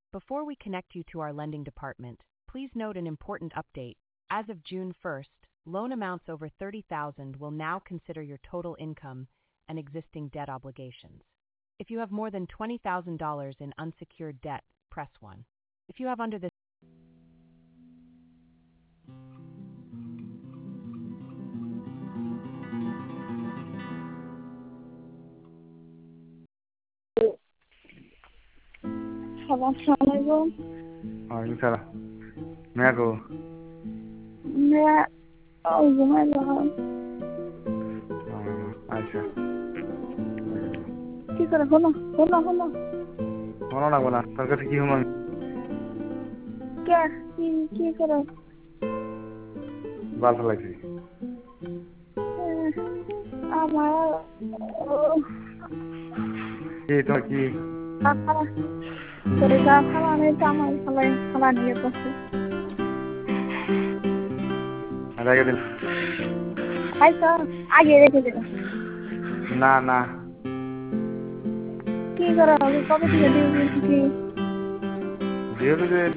Before we connect you to our lending department, please note an important update. As of June 1st, loan amounts over $30,000 will now consider your total income and existing debt obligations. If you have more than $20,000 in unsecured debt, press 1. If you have under this Assalamualaikum. Waalaikumsalam. Meako. मैं घूमने लगा अच्छा की करे हो ना होना ना बोला तोर की हम क्या की करे बाल फलाइছি আমার এই তো কি খালা তোরা খালা নেই জামাই খালা নিয়ে বসে আগে দিন আইসা আগে রেখে দে না কি করে হবে কবে থেকে দিবি দিয়ে